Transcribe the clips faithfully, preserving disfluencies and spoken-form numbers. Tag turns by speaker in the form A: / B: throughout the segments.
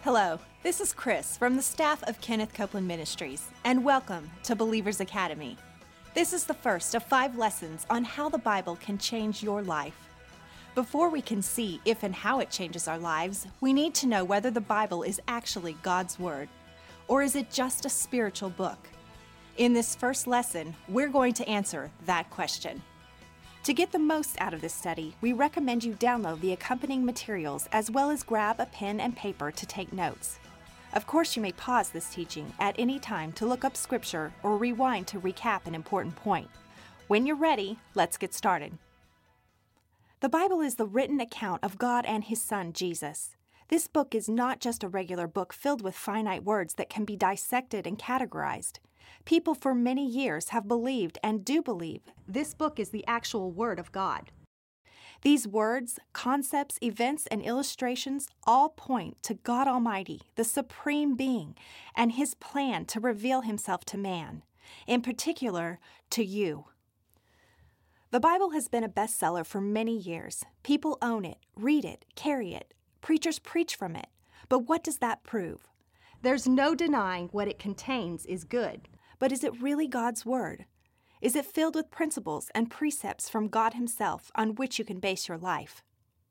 A: Hello, this is Chris from the staff of Kenneth Copeland Ministries, and welcome to Believers Academy. This is the first of five lessons on how the Bible can change your life. Before we can see if and how it changes our lives, we need to know whether the Bible is actually God's Word, or is it just a spiritual book? In this first lesson, we're going to answer that question. To get the most out of this study, we recommend you download the accompanying materials as well as grab a pen and paper to take notes. Of course, you may pause this teaching at any time to look up scripture or rewind to recap an important point. When you're ready, let's get started. The Bible is the written account of God and His Son, Jesus. This book is not just a regular book filled with finite words that can be dissected and categorized. People for many years have believed and do believe this book is the actual Word of God. These words, concepts, events, and illustrations all point to God Almighty, the Supreme Being, and His plan to reveal Himself to man, in particular, to you. The Bible has been a bestseller for many years. People own it, read it, carry it. Preachers preach from it. But what does that prove? There's no denying what it contains is good. But is it really God's Word? Is it filled with principles and precepts from God Himself on which you can base your life?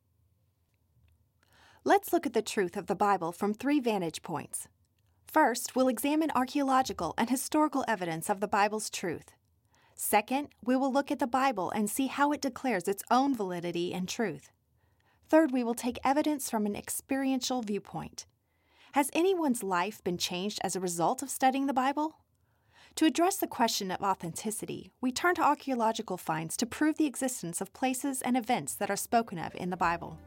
A: Let's look at the truth of the Bible from three vantage points. First, we'll examine archaeological and historical evidence of the Bible's truth. Second, we will look at the Bible and see how it declares its own validity and truth. Third, we will take evidence from an experiential viewpoint. Has anyone's life been changed as a result of studying the Bible? To address the question of authenticity, we turn to archaeological finds to prove the existence of places and events that are spoken of in the Bible.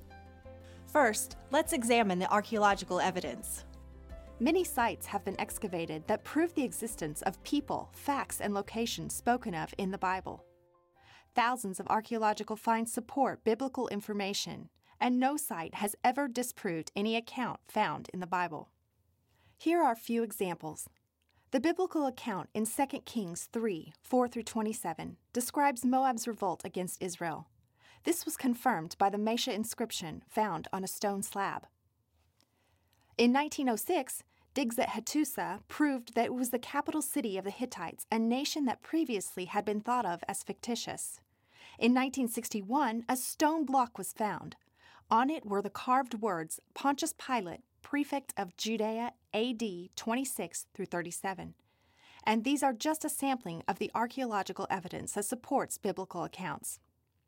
A: First, let's examine the archaeological evidence. Many sites have been excavated that prove the existence of people, facts, and locations spoken of in the Bible. Thousands of archaeological finds support biblical information, and no site has ever disproved any account found in the Bible. Here are a few examples. The biblical account in Second Kings three, four through twenty-seven describes Moab's revolt against Israel. This was confirmed by the Mesha inscription found on a stone slab. In nineteen oh six, digs at Hattusa proved that it was the capital city of the Hittites, a nation that previously had been thought of as fictitious. In nineteen sixty-one, a stone block was found. On it were the carved words Pontius Pilate, prefect of Judea, A D twenty-six through thirty-seven. And these are just a sampling of the archaeological evidence that supports biblical accounts.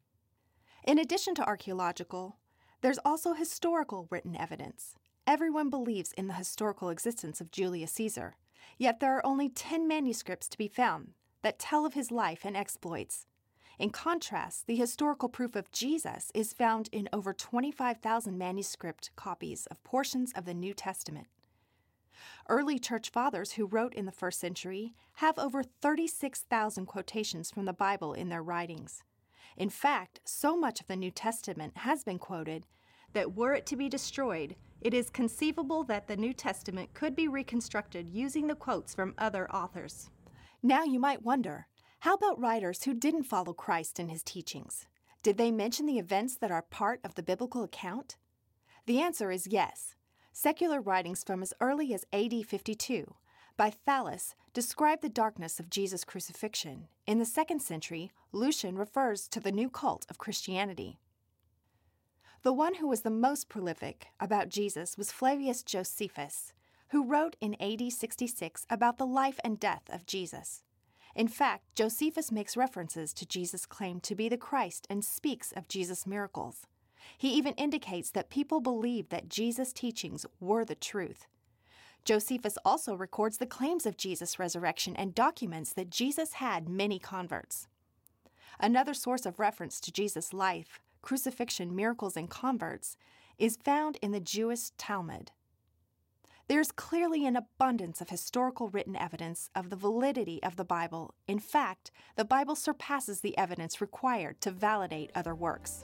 A: In addition to archaeological, there's also historical written evidence. Everyone believes in the historical existence of Julius Caesar, yet there are only ten manuscripts to be found that tell of his life and exploits. In contrast, the historical proof of Jesus is found in over twenty-five thousand manuscript copies of portions of the New Testament. Early church fathers who wrote in the first century have over thirty-six thousand quotations from the Bible in their writings. In fact, so much of the New Testament has been quoted that were it to be destroyed, it is conceivable that the New Testament could be reconstructed using the quotes from other authors. Now you might wonder, how about writers who didn't follow Christ in His teachings? Did they mention the events that are part of the biblical account? The answer is yes. Secular writings from as early as A D fifty-two by Thallus describe the darkness of Jesus' crucifixion. In the second century, Lucian refers to the new cult of Christianity. The one who was the most prolific about Jesus was Flavius Josephus, who wrote in A D sixty-six about the life and death of Jesus. In fact, Josephus makes references to Jesus' claim to be the Christ and speaks of Jesus' miracles. He even indicates that people believed that Jesus' teachings were the truth. Josephus also records the claims of Jesus' resurrection and documents that Jesus had many converts. Another source of reference to Jesus' life, crucifixion, miracles, and converts is found in the Jewish Talmud. There is clearly an abundance of historical written evidence of the validity of the Bible. In fact, the Bible surpasses the evidence required to validate other works.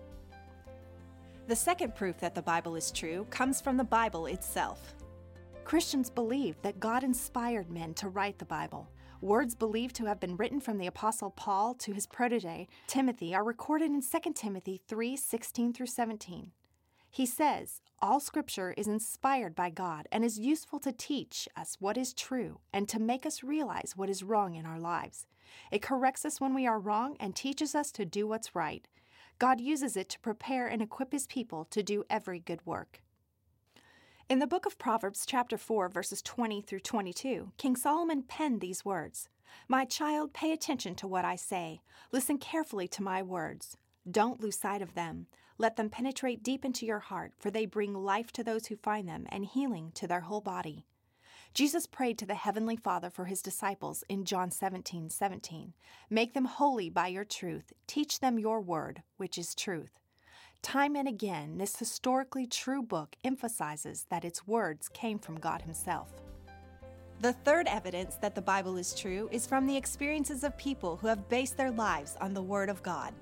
A: The second proof that the Bible is true comes from the Bible itself. Christians believe that God inspired men to write the Bible. Words believed to have been written from the Apostle Paul to his protege, Timothy, are recorded in Second Timothy three, sixteen through seventeen. He says, all Scripture is inspired by God and is useful to teach us what is true and to make us realize what is wrong in our lives. It corrects us when we are wrong and teaches us to do what's right. God uses it to prepare and equip His people to do every good work. In the book of Proverbs, chapter four, verses twenty through twenty-two, King Solomon penned these words, "My child, pay attention to what I say. Listen carefully to my words. Don't lose sight of them. Let them penetrate deep into your heart, for they bring life to those who find them and healing to their whole body." Jesus prayed to the Heavenly Father for His disciples in John seventeen seventeen. "Make them holy by your truth. Teach them your word, which is truth." Time and again, this historically true book emphasizes that its words came from God Himself. The third evidence that the Bible is true is from the experiences of people who have based their lives on the Word of God.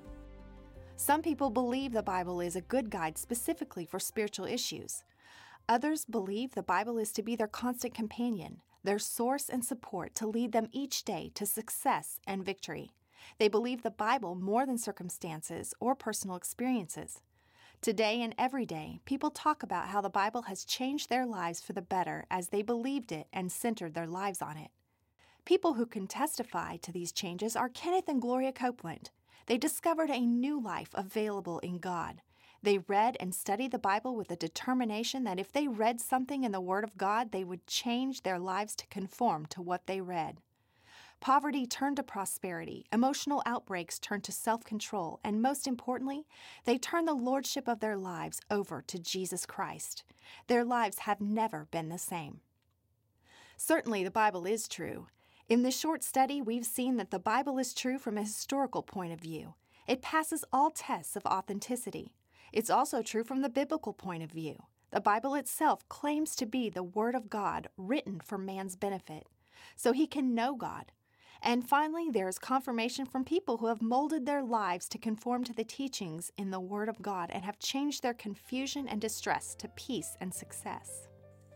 A: Some people believe the Bible is a good guide specifically for spiritual issues. Others believe the Bible is to be their constant companion, their source and support to lead them each day to success and victory. They believe the Bible more than circumstances or personal experiences. Today and every day, people talk about how the Bible has changed their lives for the better as they believed it and centered their lives on it. People who can testify to these changes are Kenneth and Gloria Copeland. They discovered a new life available in God. They read and studied the Bible with a determination that if they read something in the Word of God, they would change their lives to conform to what they read. Poverty turned to prosperity, emotional outbreaks turned to self-control, and most importantly, they turned the lordship of their lives over to Jesus Christ. Their lives have never been the same. Certainly, the Bible is true. In this short study, we've seen that the Bible is true from a historical point of view. It passes all tests of authenticity. It's also true from the biblical point of view. The Bible itself claims to be the Word of God written for man's benefit, so he can know God. And finally, there is confirmation from people who have molded their lives to conform to the teachings in the Word of God and have changed their confusion and distress to peace and success.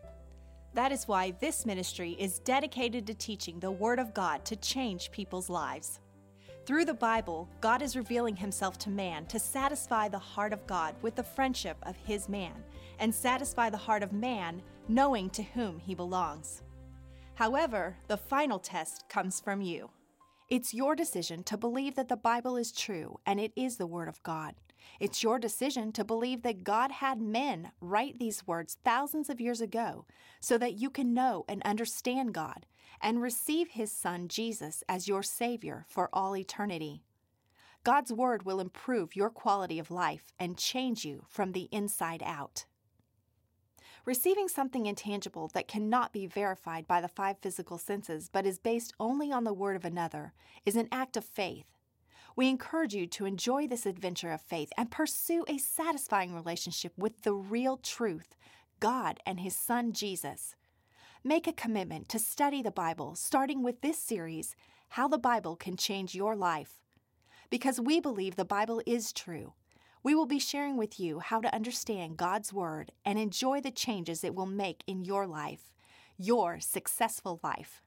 A: That is why this ministry is dedicated to teaching the Word of God to change people's lives. Through the Bible, God is revealing Himself to man to satisfy the heart of God with the friendship of His man, and satisfy the heart of man knowing to whom he belongs. However, the final test comes from you. It's your decision to believe that the Bible is true and it is the Word of God. It's your decision to believe that God had men write these words thousands of years ago so that you can know and understand God and receive His Son Jesus as your Savior for all eternity. God's Word will improve your quality of life and change you from the inside out. Receiving something intangible that cannot be verified by the five physical senses but is based only on the word of another is an act of faith. We encourage you to enjoy this adventure of faith and pursue a satisfying relationship with the real truth, God and His Son Jesus. Make a commitment to study the Bible, starting with this series, How the Bible Can Change Your Life. Because we believe the Bible is true, we will be sharing with you how to understand God's Word and enjoy the changes it will make in your life, your successful life.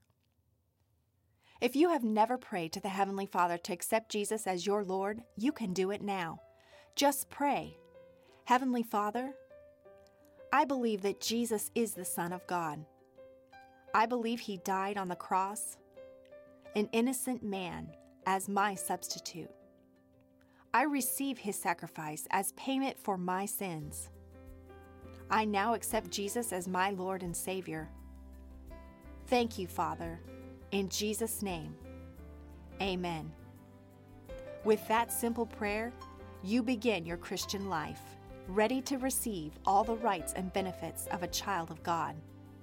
A: If you have never prayed to the Heavenly Father to accept Jesus as your Lord, you can do it now. Just pray. Heavenly Father, I believe that Jesus is the Son of God. I believe He died on the cross, an innocent man, as my substitute. I receive His sacrifice as payment for my sins. I now accept Jesus as my Lord and Savior. Thank you, Father. In Jesus' name, amen. With that simple prayer, you begin your Christian life, ready to receive all the rights and benefits of a child of God.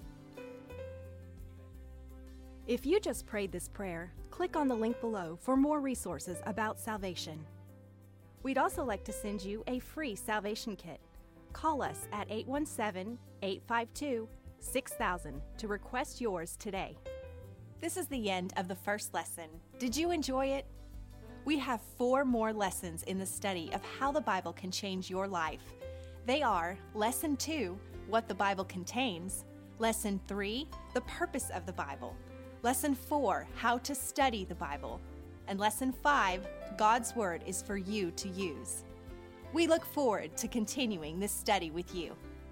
A: If you just prayed this prayer, click on the link below for more resources about salvation. We'd also like to send you a free salvation kit. Call us at eight one seven, eight five two, six thousand to request yours today. This is the end of the first lesson. Did you enjoy it? We have four more lessons in the study of how the Bible can change your life. They are Lesson two, What the Bible Contains, Lesson three, The Purpose of the Bible, Lesson four, How to Study the Bible, and Lesson five, God's Word is for you to use. We look forward to continuing this study with you.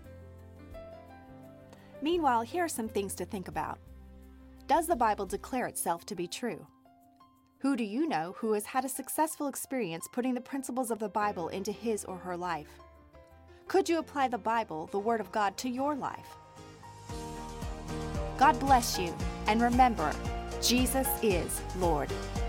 A: Meanwhile, here are some things to think about. Does the Bible declare itself to be true? Who do you know who has had a successful experience putting the principles of the Bible into his or her life? Could you apply the Bible, the Word of God, to your life? God bless you, and remember, Jesus is Lord.